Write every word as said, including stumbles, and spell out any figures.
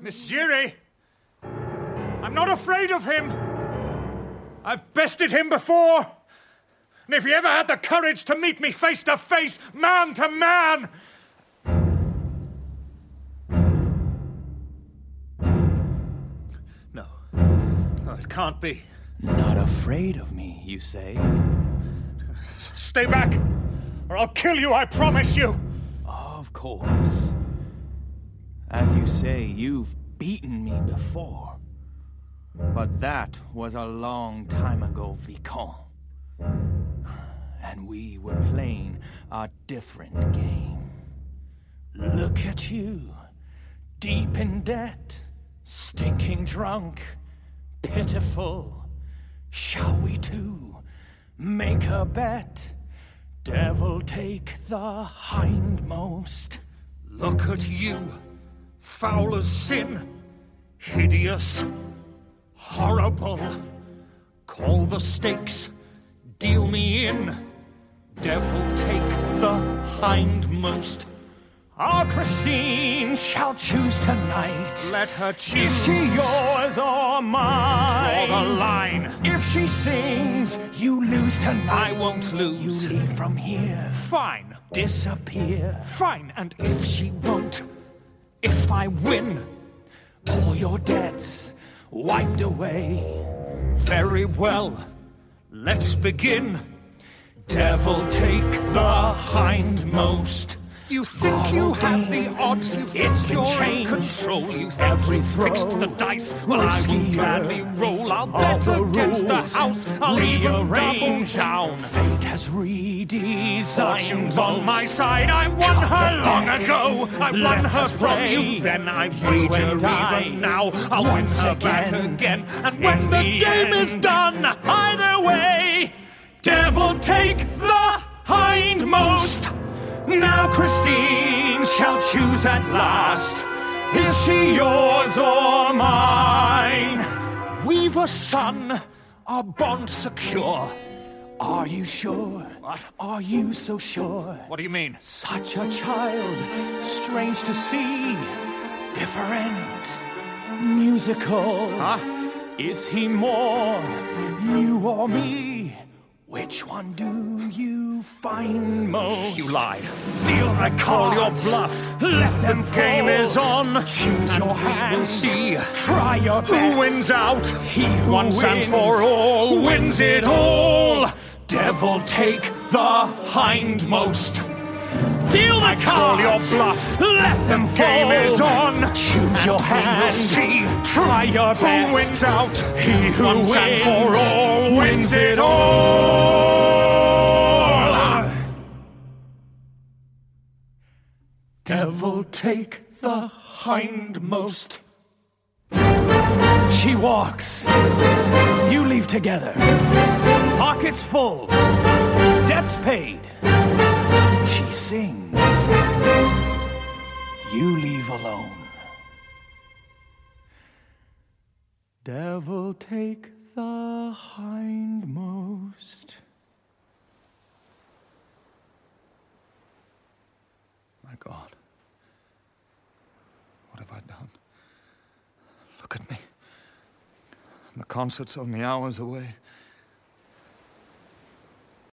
Miss Giry! I'm not afraid of him. I've bested him before. And if he ever had the courage to meet me face to face, man to man... No. No, it can't be. Not afraid of me, you say? Stay back, or I'll kill you, I promise you. Of course. As you say, you've beaten me before. But that was a long time ago, Vicomte. And we were playing a different game. Look at you, deep in debt, stinking drunk, pitiful. Shall we too make a bet? Devil take the hindmost. Look at you, foul as sin, hideous, horrible. Call the stakes, deal me in. Devil take the hindmost. Our Christine shall choose tonight. Let her choose. Is she yours or mine? Draw the line. If she sings, you lose tonight. I won't lose. You leave from here. Fine. Disappear. Fine. And if she won't, if I win, all your debts wiped away. Very well. Let's begin. Devil take the hindmost. You think you have the odds, you think It's been you're in changed. control, you think Every you've throw, fixed the dice. Well, I will riskier, gladly roll, I'll all bet the against the rules house, I'll even double rearranged. down. Fate has redesigned. Fortune's on my side, I won Cut her the long deck. ago. I won Let her us from play. you, then I You wager and I. even now. I'll Once win her back again. again. And In when the, the game end. is done, either way, devil take the hindmost. Now Christine shall choose at last. Is she yours or mine? We've a son, our bond secure. Are you sure? What? Are you so sure? What do you mean? Such a child, strange to see, different, musical. Huh? Is he more you or me? Which one do you find most? You lie. Deal I call your bluff. Let them The game fall. is on. Choose and your we hand. will see Try your best. who wins out. He who Once and wins for all wins it all. Devil take the hindmost. Deal the call your bluff. Let them The game fall. is on. Choose your and hand. we will see Try your who best. wins out. He who Once wins and for all wins it all. Devil take the hindmost. She walks. You leave together. Pockets full. Debts paid. She sings. You leave alone. Devil take the hindmost. My God. What have I done? Look at me. The concert's only hours away.